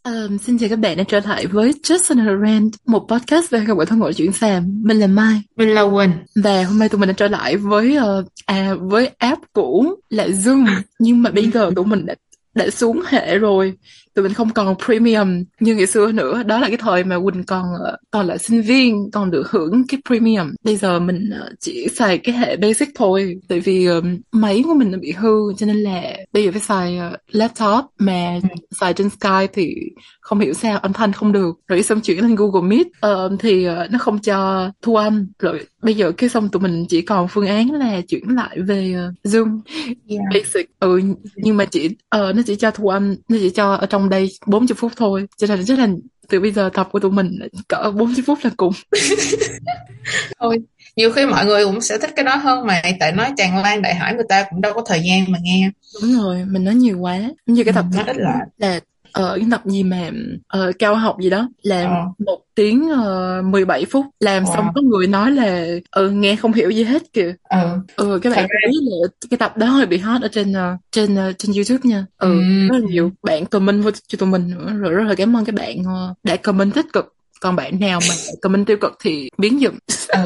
Xin chào các bạn đã trở lại với Just Another Rant, một podcast về không phải thân ngộ chuyện xàm. Mình là Mai Mình là Quỳnh. và hôm nay tụi mình đã trở lại với app cũ là Zoom, nhưng mà bây giờ tụi mình đã xuống hệ rồi. Tụi mình không còn premium như ngày xưa nữa. Đó là cái thời mà Quỳnh còn là sinh viên, còn được hưởng cái premium. Bây giờ mình chỉ xài cái hệ basic thôi, tại vì máy của mình nó bị hư, cho nên là bây giờ phải xài laptop, mà xài trên Skype thì không hiểu sao âm thanh không được, rồi xong chuyển lên Google Meet thì nó không cho thu âm, rồi bây giờ cái xong tụi mình chỉ còn phương án là chuyển lại về Zoom Yeah. basic. Nhưng mà nó chỉ cho thu âm, nó chỉ cho ở trong đây 40 phút thôi, cho nên chắc là từ bây giờ tập của tụi mình là cỡ 40 phút là cùng. Thôi, nhiều khi mọi người cũng sẽ thích cái đó hơn mà, tại nói tràn lan đại hải người ta cũng đâu có thời gian mà nghe. Đúng rồi, mình nói nhiều quá. Như cái tập Nó ít lại. là cái tập gì mà cao học gì đó là 1 tiếng 17 phút làm xong Wow. có người nói là nghe không hiểu gì hết kìa. Các Thật bạn ra biết là cái tập đó hơi bị hot ở trên YouTube nha. Rất là nhiều bạn comment vô cho tụi mình nữa, rồi rất là cảm ơn các bạn đã comment tích cực. Còn bạn nào mà comment tiêu cực thì biến giùm.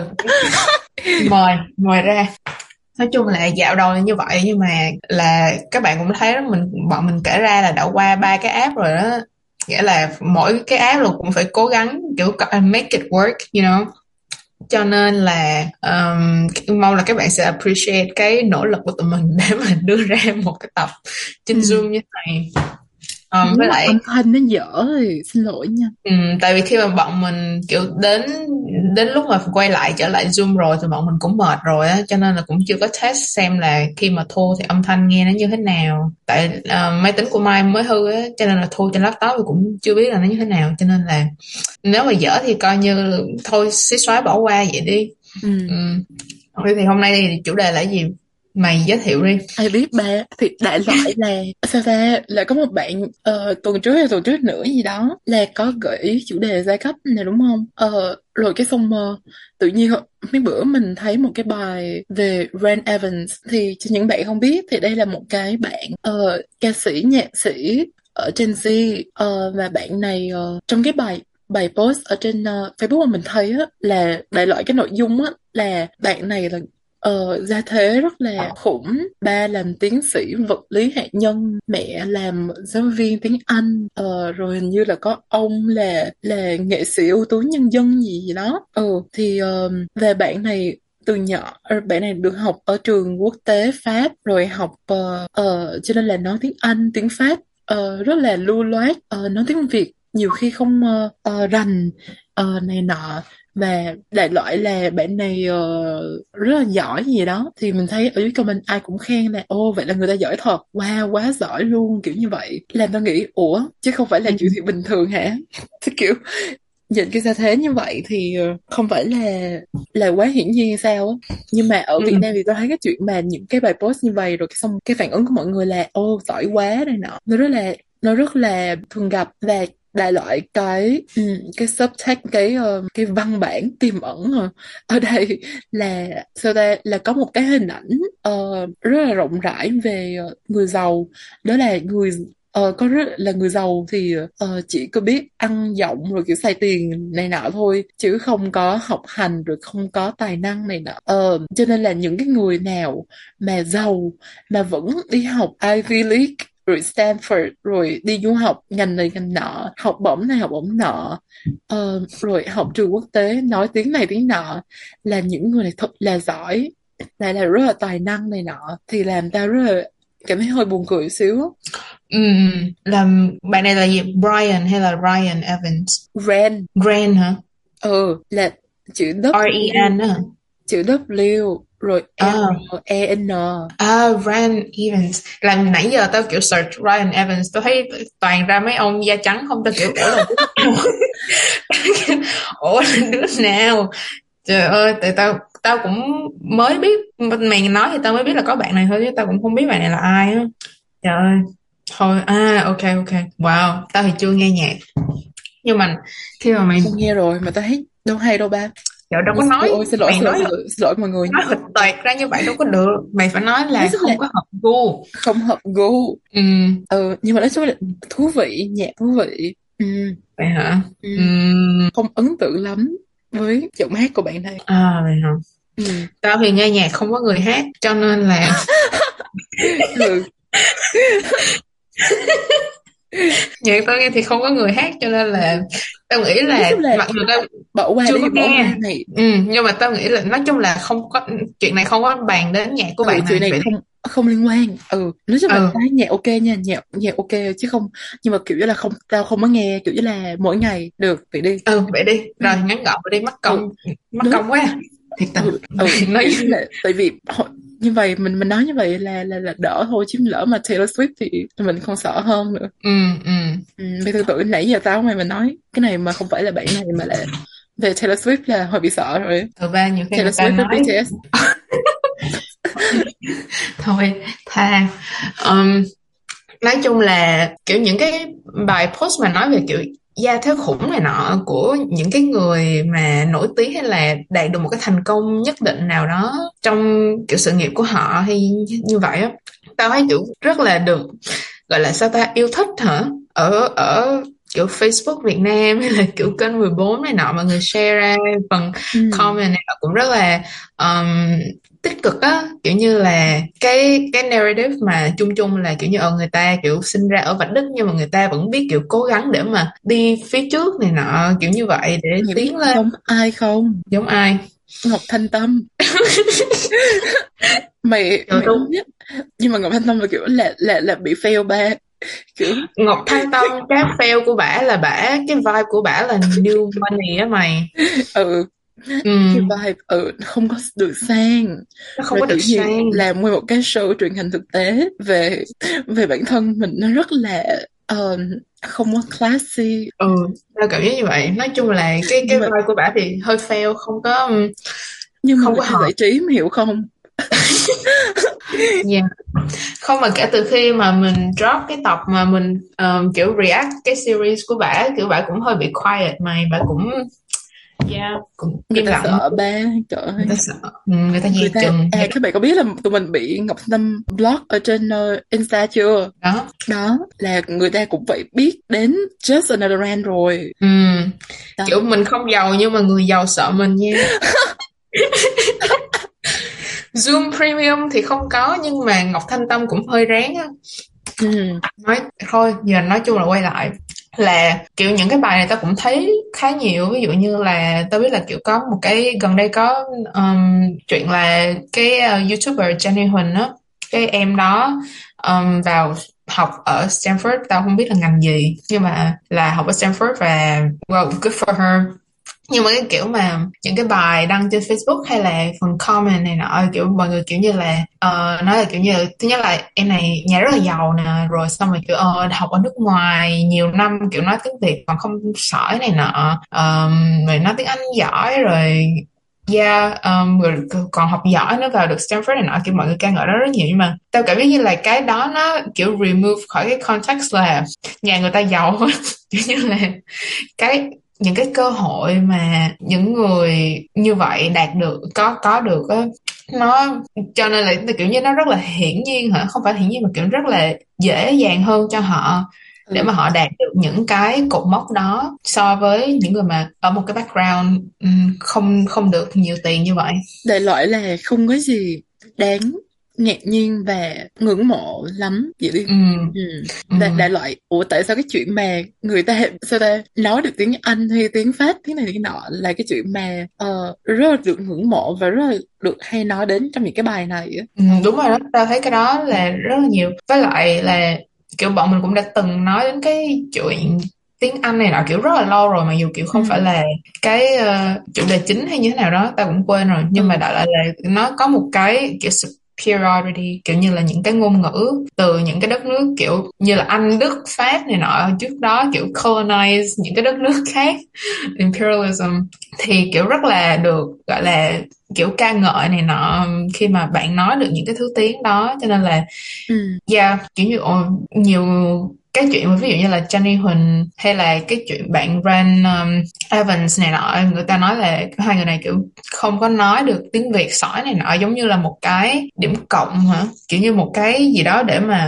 mời ra. Nói chung là dạo đầu như vậy, nhưng mà là các bạn cũng thấy đó, bọn mình kể ra là đã qua 3 cái app rồi đó. Nghĩa là mỗi cái app là cũng phải cố gắng kiểu make it work, you know. Cho nên là mong là các bạn sẽ appreciate cái nỗ lực của tụi mình để mà đưa ra một cái tập trên Zoom như thế này. Nếu Với mà lại âm thanh nó dở thì xin lỗi nha. tại vì khi mà bọn mình kiểu đến đến lúc mà quay lại trở lại Zoom rồi thì bọn mình cũng mệt rồi á, cho nên là cũng chưa có test xem là khi mà thu thì âm thanh nghe nó như thế nào. Tại máy tính của Mai mới hư á, cho nên là thu trên laptop thì cũng chưa biết là nó như thế nào, cho nên là nếu mà dở thì coi như thôi, xí xóa bỏ qua vậy đi. Vậy thì hôm nay thì chủ đề là gì? Mày giới thiệu đi. Ai biết ba, thì đại loại là sao ta, là có một bạn tuần trước hay tuần trước nữa gì đó là có gợi ý chủ đề giai cấp này đúng không? Rồi cái xong tự nhiên mấy bữa mình thấy một cái bài về Ren Evans. Thì cho những bạn không biết thì đây là một cái bạn ca sĩ, nhạc sĩ ở Gen Z. Và bạn này trong cái bài bài post ở trên Facebook mà mình thấy á, là đại loại cái nội dung á là bạn này là gia thế rất là khủng. Ba làm tiến sĩ vật lý hạt nhân, mẹ làm giáo viên tiếng Anh, rồi hình như là có ông là nghệ sĩ ưu tú nhân dân gì gì đó. Thì về bạn này từ nhỏ, bạn này được học ở trường quốc tế Pháp, rồi học cho nên là nói tiếng Anh, tiếng Pháp rất là lưu loát. Nói tiếng Việt nhiều khi không rành này nọ. Và đại loại là bạn này rất là giỏi gì đó. Thì mình thấy ở dưới comment ai cũng khen là ô vậy là người ta giỏi thật, wow quá giỏi luôn, kiểu như vậy. Làm tao nghĩ ủa chứ không phải là chuyện gì bình thường hả? Thì kiểu nhìn cái gia thế như vậy thì không phải là quá hiển nhiên hay sao á. Nhưng mà ở Việt Nam thì tôi thấy cái chuyện mà những cái bài post như vậy rồi cái xong cái phản ứng của mọi người là ô giỏi quá này nọ, nó rất là thường gặp. Và đại loại cái subtext, cái văn bản tiềm ẩn ở đây là sao ta, là có một cái hình ảnh rất là rộng rãi về người giàu. Đó là có rất là người giàu thì chỉ có biết ăn vọng rồi kiểu xài tiền này nọ thôi, chứ không có học hành, rồi không có tài năng này nọ. Cho nên là những cái người nào mà giàu mà vẫn đi học Ivy League, rồi Stanford, rồi đi du học ngành này ngành nọ, học bổng này học bổng nọ, rồi học trường quốc tế, nói tiếng này tiếng nọ, là những người này thật là giỏi, lại là rất là tài năng này nọ, thì làm tao rất là cảm thấy hơi buồn cười xíu. Làm bạn này là gì, Brian hay là Ryan Evans? Ren hả? Là chữ R-E-N á. chữ W rồi R-E-N. Ryan Evans. Làm nãy giờ tao kiểu search Ryan Evans, tao thấy toàn ra mấy ông da trắng không, tao kiểu ủa là đứa nào? Trời ơi, tại tao cũng mới biết, mày nói thì tao mới biết là có bạn này thôi, chứ tao cũng không biết bạn này là ai á. Trời ơi. Thôi, ok, wow, tao thì chưa nghe nhạc. Nhưng mà khi mà mày Không nghe rồi mà tao thấy đâu hay đâu ba. đâu có nói. Xin lỗi mọi người. Nói hịch toẹt ra như vậy đâu có được. Mày phải nói là không có hợp gu. Không hợp gu. Nhưng mà nói chung là thú vị, nhạc thú vị. Ừ. Vậy hả? Ừ. Ừm, Không ấn tượng lắm với giọng hát của bạn này. vậy hả? Ừ. Tao thì nghe nhạc không có người hát cho nên là Ừ. nhạc tao nghe thì không có người hát cho nên là Ừ. tao nghĩ Nói là chung là mặc dù tao bỏ qua chưa có đi, bỏ qua nghe. này. Nhưng mà tao nghĩ là nói chung là không có chuyện này, không có bàn đến nhạc của Ừ, bạn chuyện này này vậy đi. không không liên quan. Ừ, nói chung là Ừ. cái nhạc ok nha, nhạc ok chứ không, nhưng mà kiểu như là không, tao không có nghe kiểu như là mỗi ngày được vậy đi. Vậy đi Ừ. rồi, ngắn gọn vậy đi, Ừ. mất Đúng. công quá, thiệt tình. Nói Kiểu như là tại vì như vậy mình nói như vậy là đỡ thôi, chứ lỡ mà Taylor Swift thì mình không sợ hơn nữa. ừ ừ Ừ, bây giờ tưởng nãy giờ tao mày nói cái này mà không phải là bạn này mà là về Taylor Swift là hơi bị sợ rồi. Thật ra nhiều khi người Taylor ta Swift với nói BTS. thôi tha. Ừm, nói chung là kiểu những cái bài post mà nói về kiểu gia thế khủng này nọ của những cái người mà nổi tiếng hay là đạt được một cái thành công nhất định nào đó trong kiểu sự nghiệp của họ hay như vậy á, tao thấy kiểu rất là được, gọi là sao ta, yêu thích hả, ở ở kiểu Facebook Việt Nam hay là kiểu kênh 14 này nọ, mọi người share ra phần Ừ. comment này nọ cũng rất là um, tích cực á, kiểu như là cái narrative mà chung chung là kiểu như người ta kiểu sinh ra ở vạch đích nhưng mà người ta vẫn biết kiểu cố gắng để mà đi phía trước này nọ, kiểu như vậy để Mày biết tiến lên. giống ai không? Giống ai? Ngọc Thanh Tâm. Mày Trời, mày tôi không biết, nhưng mà Ngọc Thanh Tâm là kiểu là bị fail ba, kiểu. Ngọc Thanh Tâm, cái fail của bả là cái vibe của bả là new money á mày. Ừ, cái Ừ, vibe không có được sang, nó không rồi có tự được nhiên sang. làm nguyên một cái show truyền hình thực tế về về bản thân mình, nó rất là không có classy. Ừ, tao cảm giác như vậy. Nói chung là cái nhưng mà vibe của bả thì hơi fail, nhưng mà không người có ta hợp. giải trí mà hiểu không. Yeah. Không, mà kể từ khi mà mình drop cái tập mà mình kiểu react cái series của bả, kiểu bả cũng hơi bị quiet mày, bả cũng cũng Người im ta lặng. sợ ba, trời Người ta ơi. sợ, người ta dè Người ta chừng thế bạn có biết là tụi mình bị Ngọc Tâm block ở trên Insta chưa? đó. Đó là người ta cũng phải biết đến Just Another Rant rồi. Kiểu Đó. mình không giàu nhưng mà người giàu sợ mình nha. Zoom Premium thì không có, nhưng mà Ngọc Thanh Tâm cũng hơi ráng á. Ừ. Nói thôi, giờ nói chung là quay lại là kiểu những cái bài này tao cũng thấy khá nhiều, ví dụ như là tao biết là kiểu có một cái gần đây có chuyện là cái YouTuber Jenny Huỳnh á, cái em đó vào học ở Stanford, tao không biết là ngành gì nhưng mà là học ở Stanford và well, good for her. Nhưng mà cái kiểu mà những cái bài đăng trên Facebook hay là phần comment này nọ, kiểu mọi người kiểu như là nói là kiểu như là, thứ nhất là em này nhà rất là giàu nè, rồi xong rồi kiểu học ở nước ngoài nhiều năm, kiểu nói tiếng Việt còn không sỏi này nọ, rồi nói tiếng Anh giỏi rồi. Rồi còn học giỏi nữa, vào được Stanford này nọ, kiểu mọi người ca ngợi đó rất nhiều, nhưng mà tao cảm giác như là cái đó nó kiểu remove khỏi cái context là nhà người ta giàu. Kiểu như là cái những cái cơ hội mà những người như vậy đạt được, có được á, nó cho nên là kiểu như nó rất là hiển nhiên hả, không phải hiển nhiên mà kiểu rất là dễ dàng hơn cho họ để Ừ. mà họ đạt được những cái cột mốc đó so với những người mà ở một cái background không không được nhiều tiền như vậy. Đại loại là không có gì đáng ngạc nhiên và ngưỡng mộ lắm vậy đi. Ừ, Ừ. ừ, Đại loại ủa tại sao cái chuyện mà người ta sao ta nói được tiếng Anh hay tiếng Pháp tiếng này tiếng nọ là cái chuyện mà rất là được ngưỡng mộ và rất là được hay nói đến trong những cái bài này á. đúng rồi đó, tao thấy cái đó là rất là nhiều, với lại là kiểu bọn mình cũng đã từng nói đến cái chuyện tiếng Anh này nọ kiểu rất là lâu rồi, mặc dù kiểu Ừ. không phải là cái chủ đề chính hay như thế nào đó tao cũng quên rồi, nhưng mà Ừ. đại loại là nó có một cái kiểu superiority, kiểu như là những cái ngôn ngữ từ những cái đất nước kiểu như là Anh, Đức, Pháp này nọ trước đó kiểu colonize những cái đất nước khác, imperialism, thì kiểu rất là được gọi là kiểu ca ngợi này nọ khi mà bạn nói được những cái thứ tiếng đó, cho nên là Ừ. kiểu như nhiều cái chuyện mà ví dụ như là Jenny Huỳnh hay là cái chuyện bạn Ran Evans này nọ, người ta nói là hai người này kiểu không có nói được tiếng Việt sỏi này nọ, giống như là một cái điểm cộng hả, kiểu như một cái gì đó để mà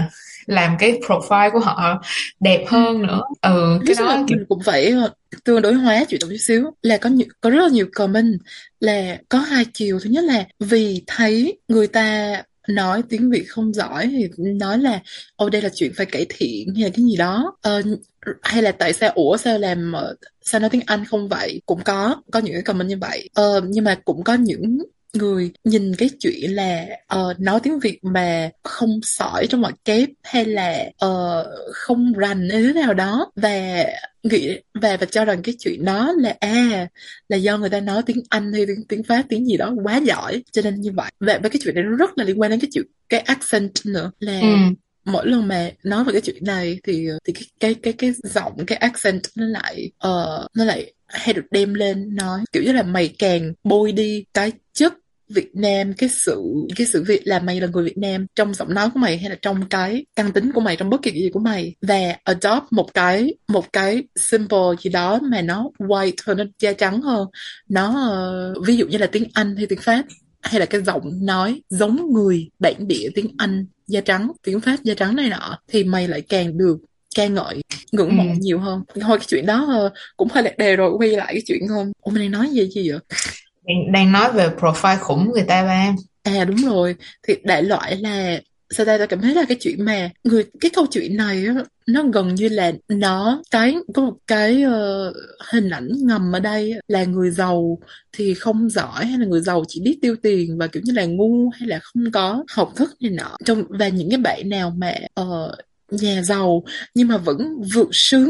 làm cái profile của họ đẹp Ừ. hơn nữa. Ừ, Nói cái chung là đó kiểu mình cũng phải tương đối hóa chuyện một chút xíu, là có rất là nhiều comment là có hai chiều. Thứ nhất là vì thấy người ta nói tiếng Việt không giỏi thì nói là ô đây là chuyện phải cải thiện hay là cái gì đó. Hay là tại sao ủa sao làm sao nói tiếng Anh không vậy, cũng có những cái comment như vậy. Nhưng mà cũng có những người nhìn cái chuyện là nói tiếng Việt mà không sỏi trong mọi kép, hay là không rành hay thế nào đó, và nghĩ và cho rằng cái chuyện đó là do người ta nói tiếng Anh hay tiếng Pháp tiếng gì đó quá giỏi cho nên như vậy. Và cái chuyện này nó rất là liên quan đến cái chuyện cái accent nữa, ừ, là mỗi lần mà nói về cái chuyện này thì cái giọng, cái accent nó lại hay được đem lên nói kiểu như là mày càng bôi đi cái chất Việt Nam, cái sự việc là mày là người Việt Nam trong giọng nói của mày, hay là trong cái căn tính của mày, trong bất kỳ cái gì của mày, và adopt một cái symbol gì đó mà nó white hơn, nó da trắng hơn, nó ví dụ như là tiếng Anh hay tiếng Pháp, hay là cái giọng nói giống người bản địa tiếng Anh da trắng, tiếng Pháp da trắng này nọ, thì mày lại càng được ca ngợi, ngưỡng mộ ừ. nhiều hơn. Thôi cái chuyện đó cũng hơi lạc đề rồi, quay lại cái chuyện hơn. Ủa mình đang nói gì vậy? Đang nói về profile khủng người ta ba. À đúng rồi, thì đại loại là sao ta cảm thấy là cái chuyện mà cái câu chuyện này á, nó gần như là có một cái hình ảnh ngầm ở đây á, là người giàu thì không giỏi, hay là người giàu chỉ biết tiêu tiền và kiểu như là ngu, hay là không có học thức này nọ. Và những cái bạn nào mà nhà giàu nhưng mà vẫn vượt sướng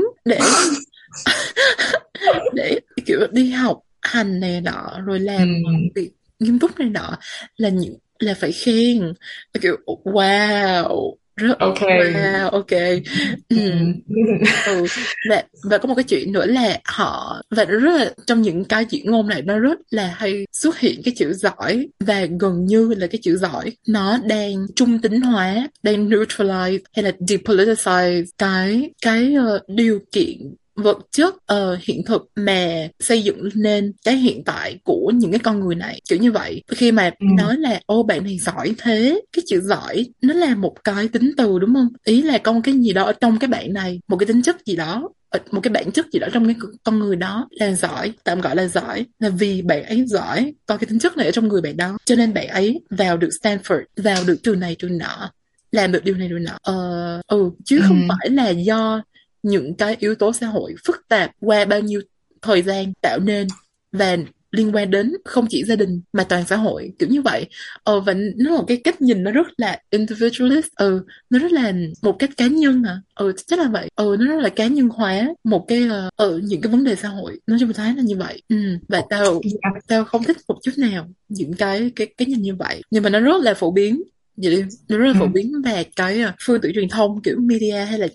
để kiểu đi học hành này nọ rồi Ừ, làm việc nghiêm túc này nọ, là phải khen, kiểu wow, rất ok. wow, ok. Ừ. Ừ. Ừ. Và có một cái chuyện nữa là và nó rất là, trong những cái diễn ngôn này nó rất là hay xuất hiện cái chữ giỏi, và gần như là cái chữ giỏi nó đang trung tính hóa, đang neutralize hay là depoliticize cái điều kiện vật chất hiện thực mà xây dựng nên cái hiện tại của những cái con người này, kiểu như vậy. Khi mà Ừ. nói là ô bạn này giỏi thế, cái chữ giỏi nó là một cái tính từ đúng không, ý là có một cái gì đó ở trong cái bạn này, một cái tính chất gì đó, một cái bản chất gì đó trong cái con người đó là giỏi, tạm gọi là giỏi, là vì bạn ấy giỏi, có cái tính chất này ở trong người bạn đó cho nên bạn ấy vào được Stanford, vào được trường này trường nọ, làm được điều này điều nọ. Chứ Ừ. không phải là do những cái yếu tố xã hội phức tạp qua bao nhiêu thời gian tạo nên, và liên quan đến không chỉ gia đình mà toàn xã hội, kiểu như vậy. Và nó là một cái cách nhìn nó rất là individualist. Nó rất là một cách cá nhân chắc là vậy. Nó rất là cá nhân hóa một cái ở những cái vấn đề xã hội, nói chung thấy là như vậy. Và tao Dạ. tao không thích một chút nào những cái nhìn như vậy, nhưng mà nó rất là phổ biến. Vậy nó rất là Ừ. phổ biến, và cái phương tiện truyền thông kiểu media, hay là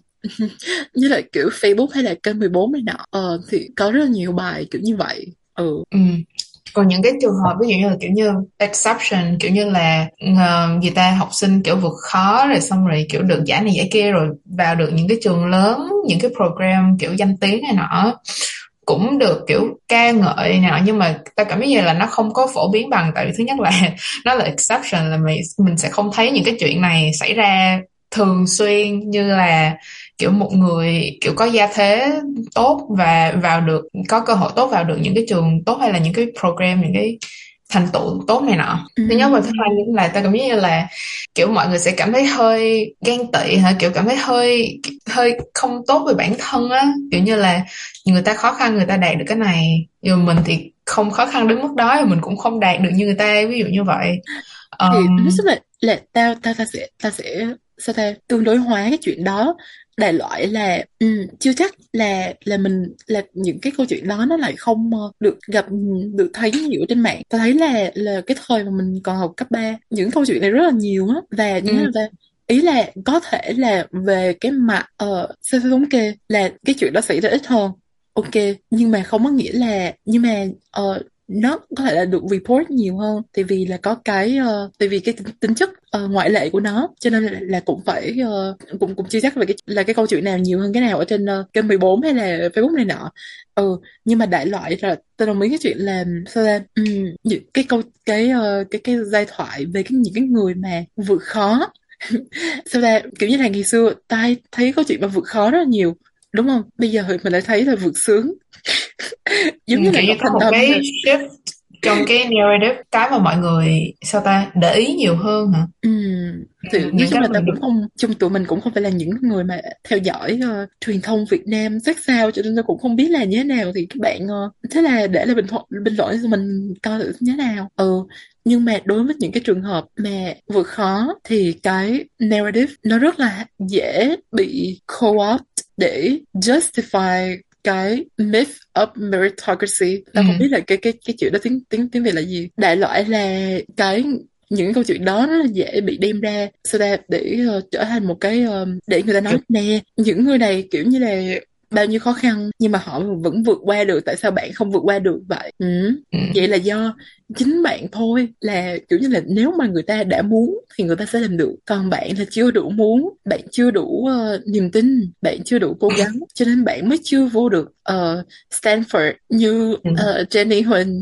như là kiểu Facebook hay là kênh 14 này nọ, thì có rất là nhiều bài kiểu như vậy. Ừ. Còn những cái trường hợp ví dụ như là kiểu như exception, kiểu như là người ta học sinh kiểu vượt khó rồi xong rồi kiểu được giải này giải kia rồi vào được những cái trường lớn, những cái program kiểu danh tiếng này nọ, cũng được kiểu ca ngợi này nọ, nhưng mà ta cảm thấy như là nó không có phổ biến bằng, tại vì thứ nhất là nó là exception, là mình sẽ không thấy những cái chuyện này xảy ra thường xuyên, như là kiểu một người kiểu có gia thế tốt và vào được, có cơ hội tốt vào được những cái trường tốt, hay là những cái program, những cái thành tựu tốt này nọ. Thứ nhất, và thứ hai Ừm, nữa là ta cảm thấy như là kiểu mọi người sẽ cảm thấy hơi ghen tị hả, kiểu cảm thấy hơi hơi không tốt về bản thân á, kiểu như là người ta khó khăn người ta đạt được cái này, nhưng mà mình thì không khó khăn đến mức đó, thì mình cũng không đạt được như người ta, ví dụ như vậy. thì nói um, chung là ta sẽ sao ta tương đối hóa cái chuyện đó, đại loại là chưa chắc là mình là những cái câu chuyện đó nó lại không được thấy nhiều trên mạng. Ta thấy là cái thời mà mình còn học cấp 3 những câu chuyện này rất là nhiều á, và như thế ừ, là ý là có thể là về cái mặt sao sao thống kê là cái chuyện đó xảy ra ít hơn, ok, nhưng mà không có nghĩa là, nhưng mà nó có thể là được report nhiều hơn, tại vì là có tại vì cái tính chất ngoại lệ của nó, cho nên là cũng phải cũng cũng chưa chắc về cái câu chuyện nào nhiều hơn cái nào ở trên kênh 14 hay là Facebook này nọ. Nhưng mà đại loại là tôi đồng ý cái chuyện là sao ra những cái câu cái giai thoại về những cái người mà vượt khó Sao ra kiểu như là ngày xưa ta thấy câu chuyện mà vượt khó rất là nhiều, đúng không? Bây giờ thì mình lại thấy là vượt sướng. Giống như là Kiểu như Ngọc có Thành một Tâm cái nè. shift trong cái narrative, cái mà mọi người sao ta để ý nhiều hơn hả? Thì nói Những chung cái là ta mình được. cũng không, chung tụi mình cũng không phải là những người mà theo dõi truyền thông Việt Nam sát sao, cho nên tôi cũng không biết là như thế nào. Thì các bạn thế là để là bình luận cho mình coi thử như thế nào. Nhưng mà đối với những cái trường hợp mà vượt khó thì cái narrative nó rất là dễ bị co-opt để justify cái myth of meritocracy. Ừ, Tao không biết là cái chữ đó tiếng tiếng tiếng Việt là gì, đại loại là cái những câu chuyện đó rất là dễ bị đem ra sao ta để trở thành một cái để người ta nói kiểu, nè, những người này kiểu như là bao nhiêu khó khăn nhưng mà họ vẫn vượt qua được, tại sao bạn không vượt qua được vậy? ừ, Vậy là do chính bạn thôi, là kiểu như là nếu mà người ta đã muốn thì người ta sẽ làm được, còn bạn là chưa đủ muốn, bạn chưa đủ niềm tin, bạn chưa đủ cố gắng, cho nên bạn mới chưa vô được Stanford như ừ, Jenny Huỳnh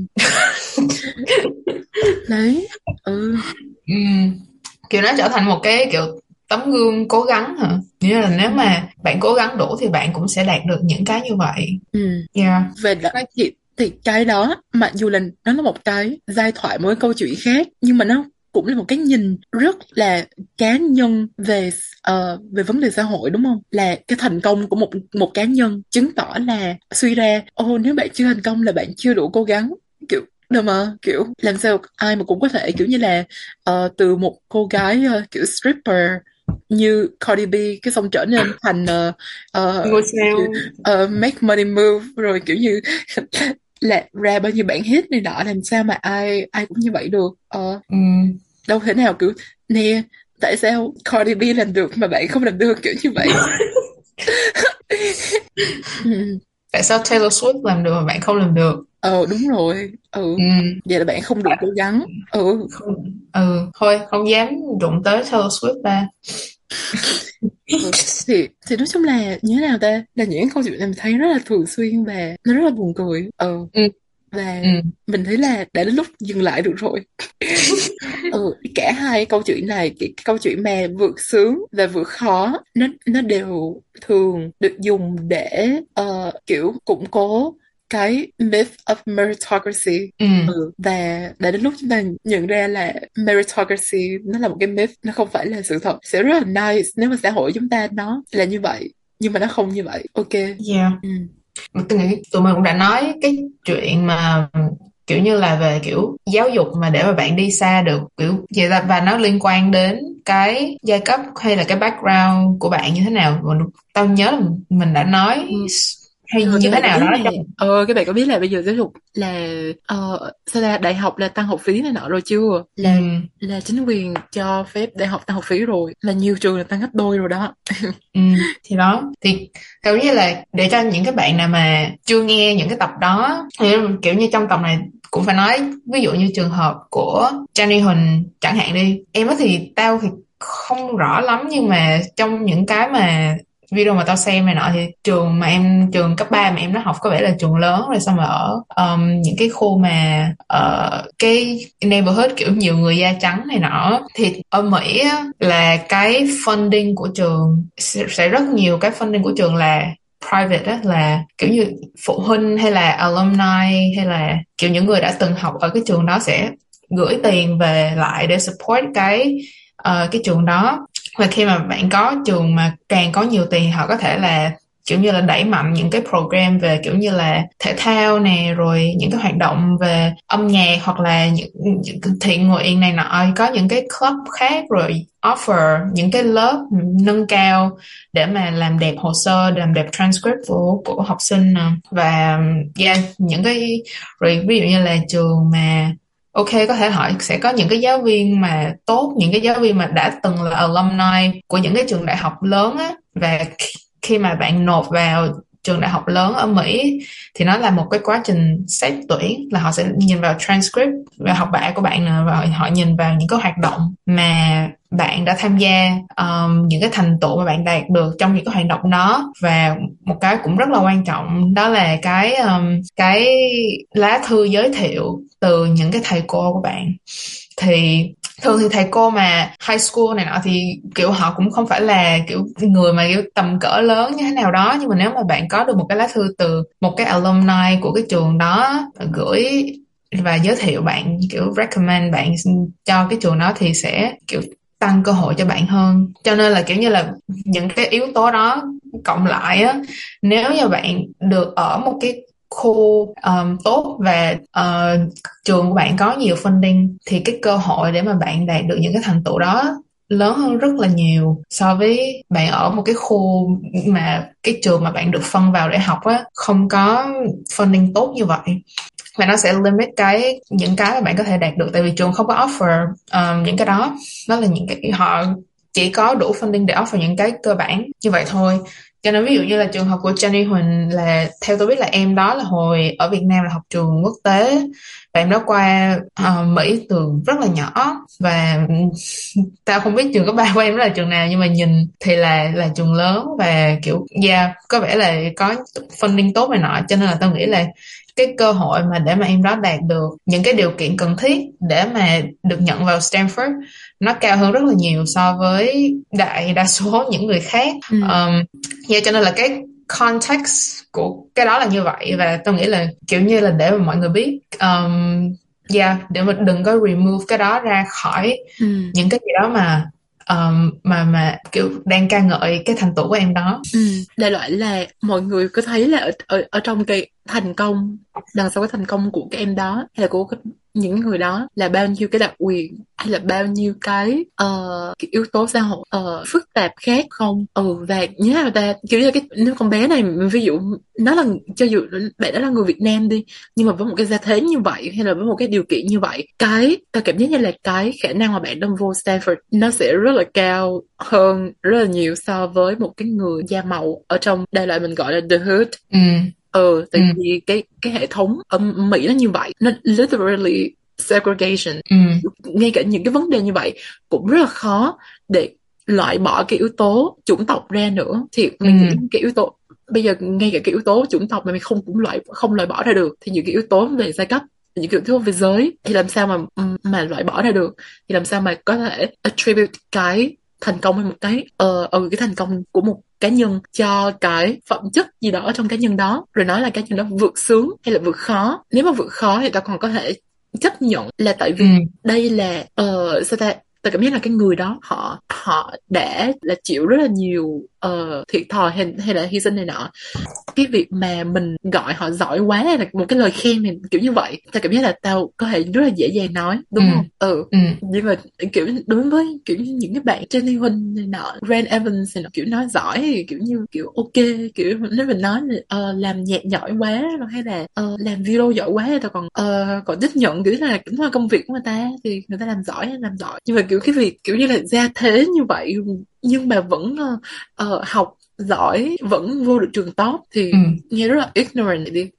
đấy. Ừ. ừ. Kiểu nó trở thành một cái kiểu tấm gương cố gắng hả? Nghĩa là nếu Ừ. mà bạn cố gắng đủ thì bạn cũng sẽ đạt được những cái như vậy. Ừ. Yeah. Về đó, thì cái đó mặc dù là nó là một cái giai thoại, một cái câu chuyện khác, nhưng mà nó cũng là một cái nhìn rất là cá nhân về về vấn đề xã hội, đúng không? Là cái thành công của một một cá nhân chứng tỏ là suy ra nếu bạn chưa thành công là bạn chưa đủ cố gắng, kiểu đâu mà kiểu làm sao ai mà cũng có thể kiểu như là từ một cô gái kiểu stripper như Cardi B cái xong trở nên thành Ngôi kiểu, sao. make money move, rồi kiểu như là ra bao nhiêu bản hit này nọ, làm sao mà ai ai cũng như vậy được. Ừ. Đâu thể nào kiểu nè, tại sao Cardi B làm được mà bạn không làm được, kiểu như vậy. Ừ. Tại sao Taylor Swift làm được mà bạn không làm được? Đúng rồi. Ừ. Vậy là bạn không đủ cố gắng. Không, thôi không dám đụng tới Taylor Swift ba. Ừ. Thì nói chung là như thế nào ta, là những câu chuyện này mình thấy rất là thường xuyên và nó rất là buồn cười. Ừ. Và Ừ. mình thấy là đã đến lúc dừng lại được rồi. Cả hai câu chuyện này, cái câu chuyện mà vượt sướng và vượt khó, nó đều thường được dùng để kiểu củng cố cái myth of meritocracy. Ừ. Và đã đến lúc chúng ta nhận ra là meritocracy nó là một cái myth, nó không phải là sự thật. Sẽ rất là nice nếu mà xã hội chúng ta nó là như vậy, nhưng mà nó không như vậy. Ok. Yeah. Ừ. Tôi nghĩ tụi mình cũng đã nói cái chuyện mà kiểu như là về kiểu giáo dục mà để mà bạn đi xa được kiểu vậy là, và nó liên quan đến cái giai cấp hay là cái background của bạn như thế nào. Tao nhớ là mình đã nói Ừ. hay Các như thế bạn có nào biết đó là trong. các bạn có biết là bây giờ giáo dục là sao là đại học là tăng học phí này nọ rồi chưa? Ừ, Là chính quyền cho phép đại học tăng học phí rồi, là nhiều trường là tăng gấp đôi rồi đó. ừ, thì đó thì kiểu như là để cho những cái bạn nào mà chưa nghe những cái tập đó thì kiểu như trong tập này cũng phải nói, ví dụ như trường hợp của Jenny Huỳnh chẳng hạn đi, em á thì tao thì không rõ lắm nhưng mà trong những cái mà video mà tao xem này nọ thì trường cấp 3 mà em nó học có vẻ là trường lớn rồi, xong rồi ở những cái khu mà cái neighborhood kiểu nhiều người da trắng này nọ, thì ở Mỹ á, là cái funding của trường sẽ rất nhiều, cái funding của trường là private á, là kiểu như phụ huynh hay là alumni hay là kiểu những người đã từng học ở cái trường đó sẽ gửi tiền về lại để support cái trường đó. Và khi mà bạn có trường mà càng có nhiều tiền, họ có thể là kiểu như là đẩy mạnh những cái program về kiểu như là thể thao nè, rồi những cái hoạt động về âm nhạc hoặc là những thiện nguyện này nọ, có những cái club khác, rồi offer những cái lớp nâng cao để mà làm đẹp hồ sơ, làm đẹp transcript của học sinh nè. Và yeah, những cái rồi ví dụ như là trường mà ok, có thể họ sẽ có những cái giáo viên mà tốt, những cái giáo viên mà đã từng là alumni của những cái trường đại học lớn á, và khi mà bạn nộp vào trường đại học lớn ở Mỹ thì nó là một cái quá trình xét tuyển, là họ sẽ nhìn vào transcript và học bạ của bạn nè, và họ nhìn vào những cái hoạt động mà bạn đã tham gia, những cái thành tựu mà bạn đạt được trong những cái hoạt động đó. Và một cái cũng rất là quan trọng đó là cái lá thư giới thiệu từ những cái thầy cô của bạn. Thì thường thì thầy cô mà high school này nọ thì kiểu họ cũng không phải là kiểu người mà kiểu tầm cỡ lớn như thế nào đó, nhưng mà nếu mà bạn có được một cái lá thư từ một cái alumni của cái trường đó gửi và giới thiệu bạn, kiểu recommend bạn cho cái trường đó, thì sẽ kiểu tăng cơ hội cho bạn hơn. Cho nên là kiểu như là những cái yếu tố đó cộng lại á, nếu như bạn được ở một cái khu tốt và trường của bạn có nhiều funding, thì cái cơ hội để mà bạn đạt được những cái thành tựu đó lớn hơn rất là nhiều so với bạn ở một cái khu mà cái trường mà bạn được phân vào để học á không có funding tốt như vậy. Và nó sẽ limit những cái mà bạn có thể đạt được, tại vì trường không có offer những cái đó. Đó là những cái họ chỉ có đủ funding để offer những cái cơ bản như vậy thôi. Cho nên ví dụ như là trường hợp của Jenny Huỳnh, là theo tôi biết là em đó là hồi ở Việt Nam là học trường quốc tế, và em đó qua Mỹ từ rất là nhỏ. Và tao không biết trường cấp ba của em đó là trường nào, nhưng mà nhìn thì là trường lớn, và kiểu có vẻ là có funding tốt này nọ. Cho nên là tao nghĩ là cái cơ hội mà để mà em đó đạt được những cái điều kiện cần thiết để mà được nhận vào Stanford nó cao hơn rất là nhiều so với đại đa số những người khác. Cho nên là cái context của cái đó là như vậy, và tôi nghĩ là kiểu như là để mà mọi người biết, để mà đừng có remove cái đó ra khỏi những cái gì đó mà kiểu đang ca ngợi cái thành tựu của em đó. Đại loại là mọi người có thấy là ở trong cái thành công, đằng sau cái thành công của các em đó hay là của những người đó là bao nhiêu cái đặc quyền hay là bao nhiêu cái yếu tố xã hội phức tạp khác không. Và nhớ là ta kiểu như cái nếu con bé này ví dụ nó là, cho dù bạn đó là người Việt Nam đi, nhưng mà với một cái gia thế như vậy hay là với một cái điều kiện như vậy, ta cảm giác như là cái khả năng mà bạn đang vô Stanford nó sẽ rất là cao hơn rất là nhiều so với một cái người da màu ở trong đây lại mình gọi là the hood. Tại vì cái hệ thống ở Mỹ nó như vậy, nó literally segregation. Ngay cả những cái vấn đề như vậy cũng rất là khó để loại bỏ cái yếu tố chủng tộc ra nữa. Thì mình nghĩ cái yếu tố bây giờ, ngay cả cái yếu tố chủng tộc mà mình không loại bỏ ra được, thì những cái yếu tố về giai cấp, những cái yếu tố về giới thì làm sao mà loại bỏ ra được, thì làm sao mà có thể attribute cái thành công hay một cái cái thành công của một cá nhân cho cái phẩm chất gì đó ở trong cá nhân đó, rồi nói là cá nhân đó vượt sướng hay là vượt khó. Nếu mà vượt khó thì ta còn có thể chấp nhận là tại vì đây là sao ta cảm giác là cái người đó họ đã là chịu rất là nhiều thiệt thòi hay là hy sinh này nọ. Cái việc mà mình gọi họ giỏi quá hay là một cái lời khen này kiểu như vậy, ta cảm giác là tao có thể rất là dễ dàng nói, đúng không? Nhưng mà kiểu đối với kiểu những cái bạn Jenny Huỳnh này nọ, Grant Evans này nọ, kiểu nói giỏi thì kiểu như kiểu ok, kiểu nếu mình nói là làm nhạc giỏi quá hay là làm video giỏi quá thì tao còn chấp nhận, kiểu là cũng là công việc của người ta thì người ta làm giỏi hay làm giỏi. Nhưng mà kiểu cái việc kiểu như là gia thế như vậy nhưng mà vẫn học giỏi, vẫn vô được trường top thì nghe rất là ignorant đi.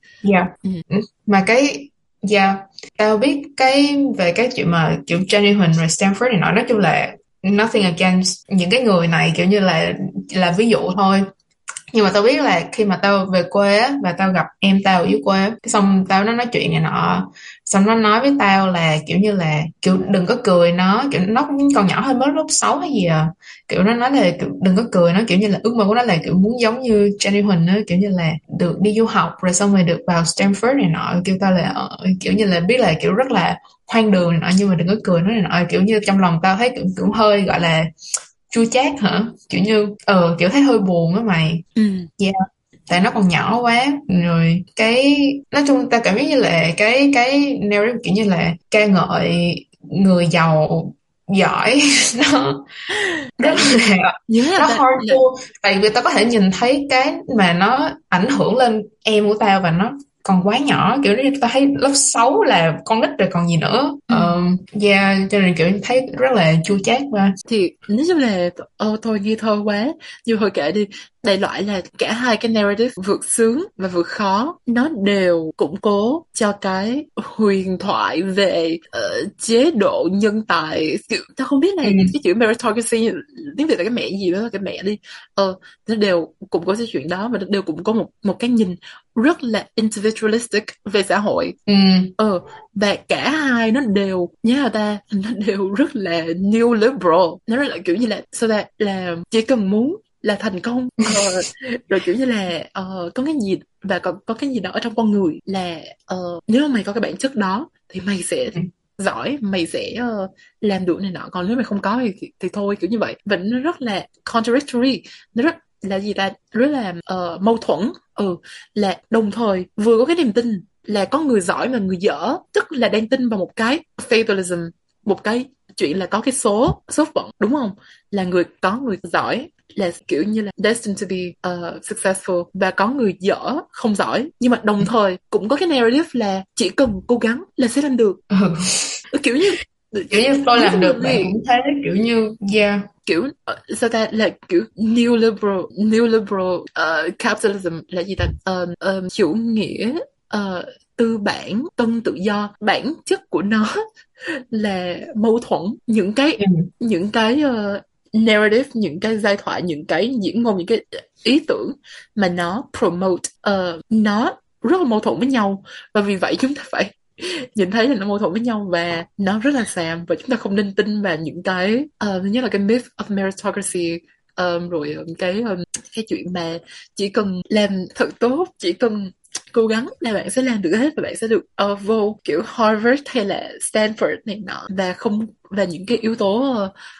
Mà tao biết về cái chuyện mà kiểu Jenny Huỳnh rồi Stanford này nọ, nói chung là nothing against những cái người này, kiểu như là ví dụ thôi. Nhưng mà tao biết là khi mà tao về quê á, và tao gặp em tao ở dưới quê á, xong tao nó nói chuyện này nọ, xong nó nói với tao là kiểu như là kiểu đừng có cười nó, kiểu nó cũng còn nhỏ hơn, mới lớp 6 hay gì à. Kiểu nó nói là kiểu đừng có cười nó, kiểu như là ước mơ của nó là kiểu muốn giống như Jenny Huỳnh á, kiểu như là được đi du học rồi xong rồi được vào Stanford này nọ. Kêu tao là kiểu như là biết là kiểu rất là hoang đường này nọ, nhưng mà đừng có cười nó này nọ. Kiểu như trong lòng tao thấy cũng hơi gọi là chua chát hả, kiểu như kiểu thấy hơi buồn á mày. Tại nó còn nhỏ quá rồi. Nói chung ta cảm giác như là cái narrative kiểu như là ca ngợi người giàu giỏi nó rất là nó hurtful, tại vì tao có thể nhìn thấy cái mà nó ảnh hưởng lên em của tao và nó còn quá nhỏ, kiểu như tao thấy lớp 6 là con nít rồi còn gì nữa. Cho nên kiểu thấy rất là chua chát. Và thì nói chung là thôi ghi thơ quá, nhưng thôi kệ đi. Đại loại là cả hai cái narrative vượt sướng và vượt khó nó đều củng cố cho cái huyền thoại về chế độ nhân tài. Tao không biết là cái chữ meritocracy tiếng Việt là cái mẹ gì đó, là cái mẹ đi. Nó đều củng cố cái chuyện đó, và nó đều củng cố một cái nhìn rất là materialistic về xã hội. Ừ. Và cả hai nó đều nhớ là nó đều rất là neoliberal, nó rất là kiểu như là sao ta, là chỉ cần muốn là thành công, rồi kiểu như là có cái gì, và có cái gì đó ở trong con người là nếu mà mày có cái bản chất đó thì mày sẽ giỏi, mày sẽ làm được này nọ, còn nếu mày không có thì thôi, kiểu như vậy. Và nó rất là contradictory, nó rất là gì ta, rất là mâu thuẫn. Là đồng thời vừa có cái niềm tin là có người giỏi và người dở, tức là đang tin vào một cái fatalism, một cái chuyện là có cái số phận, đúng không, là người giỏi là kiểu như là destined to be successful, và có người dở không giỏi, nhưng mà đồng thời cũng có cái narrative là chỉ cần cố gắng là sẽ làm được. Kiểu như Tôi làm được bạn cũng thế, kiểu như kiểu sao ta, là kiểu neoliberal capitalism là gì ta, chủ nghĩa tư bản tân tự do, bản chất của nó là mâu thuẫn. Những cái narrative, những cái giai thoại, những cái diễn ngôn, những cái ý tưởng mà nó promote, nó rất là mâu thuẫn với nhau, và vì vậy chúng ta phải nhìn thấy là nó mâu thuẫn với nhau, và nó rất là xàm, và chúng ta không nên tin vào những cái thứ nhất là cái myth of meritocracy, rồi cái chuyện mà chỉ cần làm thật tốt, chỉ cần cố gắng là bạn sẽ làm được hết, và bạn sẽ được vô kiểu Harvard hay là Stanford này nọ, và những cái yếu tố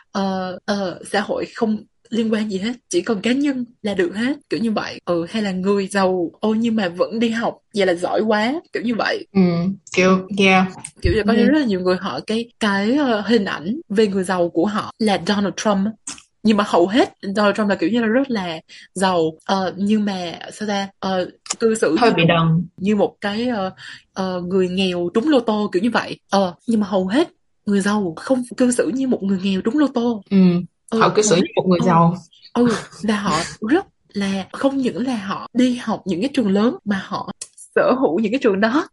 xã hội không liên quan gì hết, chỉ cần cá nhân là được hết, kiểu như vậy. Hay là người giàu nhưng mà vẫn đi học, vậy là giỏi quá, kiểu như vậy. Kiểu Kiểu như có rất là nhiều người họ cái hình ảnh về người giàu của họ là Donald Trump, nhưng mà hầu hết Donald Trump là kiểu như là rất là giàu, nhưng mà sao ta, cư xử hơi bị đần, như một cái người nghèo trúng lô tô, kiểu như vậy. Nhưng mà hầu hết người giàu không cư xử như một người nghèo trúng lô tô. Họ cư xử như một người giàu. Và họ rất là, không những là họ đi học những cái trường lớn, mà họ sở hữu những cái trường đó.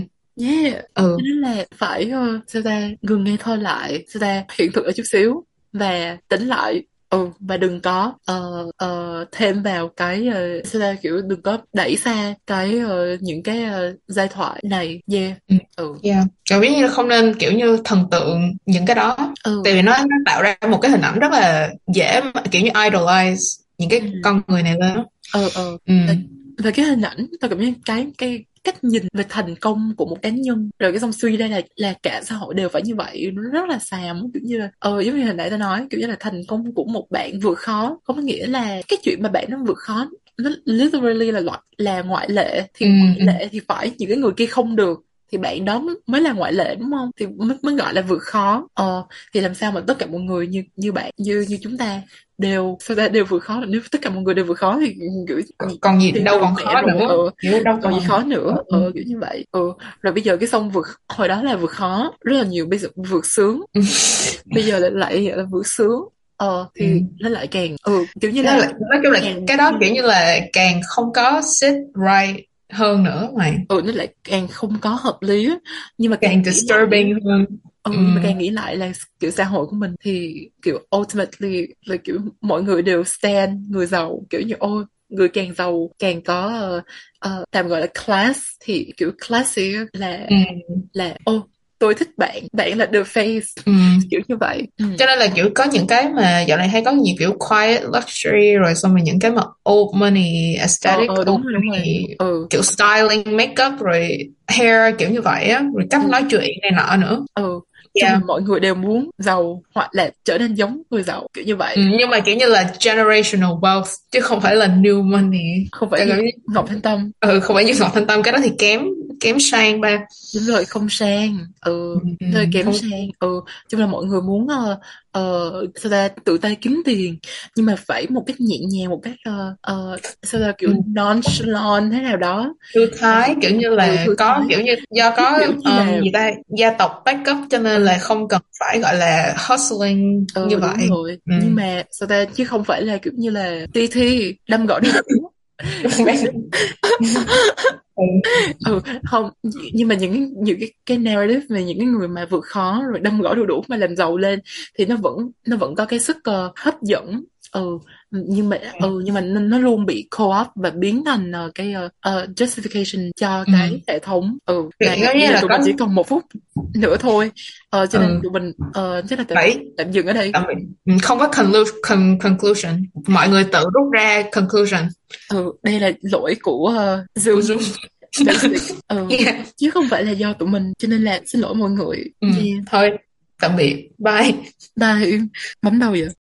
Cho nên là phải sao ta, ngừng ngây thơ lại, sao ta, hiện thực ở chút xíu và tỉnh lại. Và đừng có thêm vào cái sao ta, kiểu đừng có đẩy xa cái những cái giai thoại này. Kiểu ví như là không nên kiểu như thần tượng những cái đó, tại vì nó tạo ra một cái hình ảnh rất là dễ mà, kiểu như idolize những cái con người này lên đó. Và cái hình ảnh, tôi cảm thấy cái cách nhìn về thành công của một cá nhân, rồi cái xong suy ra là cả xã hội đều phải như vậy, nó rất là xàm, kiểu như là giống như hồi nãy tôi nói, kiểu như là thành công của một bạn vượt khó không có nghĩa là cái chuyện mà bạn nó vượt khó nó literally là ngoại lệ, thì ngoại lệ thì phải những cái người kia không được thì bạn đó mới là ngoại lệ, đúng không, thì mới gọi là vượt khó. Thì làm sao mà tất cả mọi người như bạn, như chúng ta đều vượt khó được? Nếu tất cả mọi người đều vượt khó thì kiểu còn gì đâu còn khó rồi. nữa, kiểu đâu Còn gì khó nữa. Kiểu như vậy. Rồi bây giờ cái xong hồi đó là vượt khó rất là nhiều, bây giờ vượt sướng. Bây giờ lại là vượt sướng. Thì nó lại càng kiểu như là nói chung là cái đó kiểu như là càng không có sit right hơn nữa mày. Nó lại càng không có hợp lý á. Nhưng mà càng disturbing hơn. Nhưng mà càng nghĩ lại là kiểu xã hội của mình thì kiểu ultimately là kiểu mọi người đều stand người giàu, kiểu như người càng giàu càng có tạm gọi là class, thì kiểu classy là tôi thích bạn là the face, kiểu như vậy. Cho nên là kiểu có những cái mà dạo này hay có nhiều kiểu quiet luxury, rồi xong rồi những cái mà old money aesthetic, đúng rồi. Kiểu styling, makeup, rồi hair, kiểu như vậy á, rồi cách nói chuyện này nọ nữa. Chung là mọi người đều muốn giàu hoặc là trở nên giống người giàu, kiểu như vậy. Nhưng mà kiểu như là generational wealth chứ không phải là new money, không phải như Ngọc Thanh Tâm. Không phải như Ngọc Thanh Tâm, cái đó thì kém sang ba. Đúng rồi, không sang. Rồi kém sang. Chung là mọi người muốn sao ta, tự tay kiếm tiền, nhưng mà phải một cách nhẹ nhàng, một cách sao ta, kiểu nonchalant thế nào đó, thư thái, kiểu như là có thái. Kiểu như do có gì ta, gia tộc backup cho nên là không cần phải gọi là hustling như vậy. Đúng rồi. Nhưng mà sao ta, chứ không phải là kiểu như là TT đâm gõ đi đủ. Không, nhưng mà những cái narrative về những cái người mà vượt khó rồi đâm gõ đu đủ mà làm giàu lên thì nó vẫn có cái sức hấp dẫn Nhưng mà nó luôn bị co-op và biến thành cái justification cho Ừ. cái hệ thống. Kiểu giống như Nên là là tụi có mình chỉ còn 1 phút nữa thôi. Cho nên ừ, tụi mình chắc là tạm vậy tạm dừng ở đây. tạm biệt. Ừ, không có conclusion, mọi người tự rút ra conclusion Đây là lỗi của của Zoom Zoom. Basic. Yeah. Chứ không phải là do tụi mình, cho nên là xin lỗi mọi người. Ừ, Yeah. thôi tạm biệt, bye. Bye. Bấm đâu vậy?